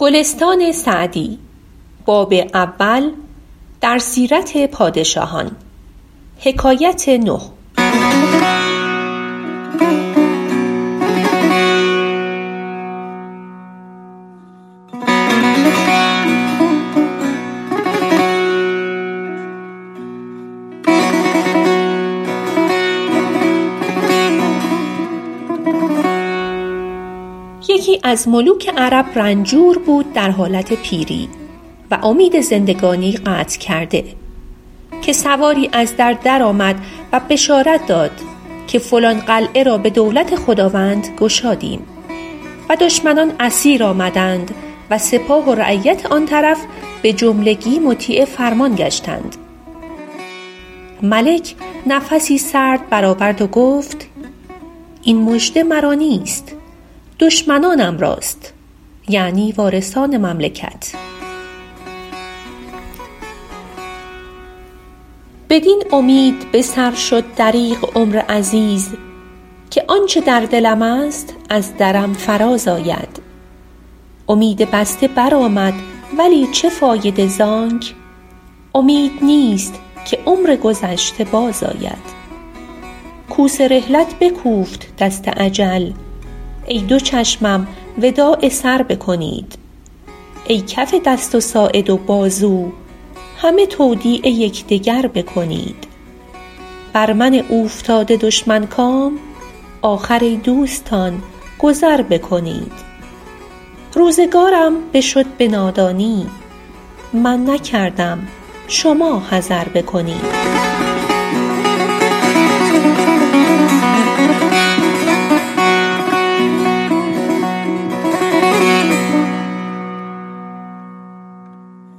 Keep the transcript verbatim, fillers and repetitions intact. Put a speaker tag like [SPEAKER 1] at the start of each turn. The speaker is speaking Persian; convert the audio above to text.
[SPEAKER 1] گلستان سعدی، باب اول، در سیرت پادشاهان. حکایت نه. یکی از ملوک عرب رنجور بود در حالت پیری و امید زندگانی قطع کرده، که سواری از در در آمد و بشارت داد که فلان قلعه را به دولت خداوند گشادیم و دشمنان اسیر آمدند و سپاه و رعیت آن طرف به جملگی مطیع فرمان گشتند. ملک نفسی سرد برآورد و گفت: این مژده مرا نیست، دشمنانم راست، یعنی وارثان مملکت. بدین امید به سر شد دریغ عمر عزیز، که آنچه در دلم است از درم فراز آید. امید بسته برآمد ولی چه فایده زانک، امید نیست که عمر گذشته باز آید. کوس رحلت بکوفت دست اجل، ای دو چشمم وداع سر بکنید. ای کف دست و ساعد و بازو، همه تودیع یکدیگر بکنید. بر من اوفتاده دشمن کام، آخر ای دوستان گذر بکنید. روزگارم بشد به نادانی، من نکردم شما حذر بکنید.